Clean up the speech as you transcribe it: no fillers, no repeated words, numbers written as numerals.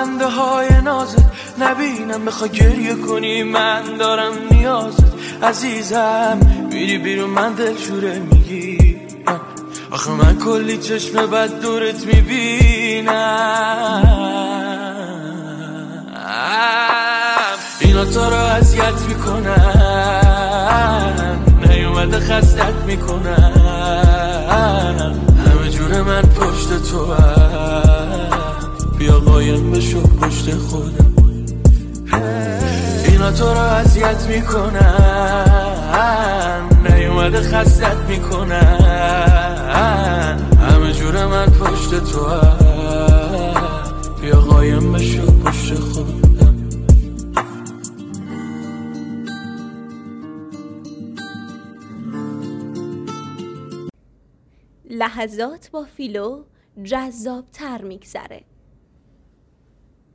خنده های نازت نبینم بخوای گریه کنی، من دارم نیازت عزیزم. میری بیرون من دلشوره میگی، آخه من کلی چشم بد دورت میبینم. اینا تو رو اذیت میکنن، نیومده خستت میکنن، همه جور من پشت تو هم. بیا قایم بشو پشت خودم. اینا تو رو اذیت میکنن، نیومده خستت میکنن، همه جور من پشت تو هم. بیا قایم بشو پشت خودم. لحظات با فیلو جذاب تر میگذره.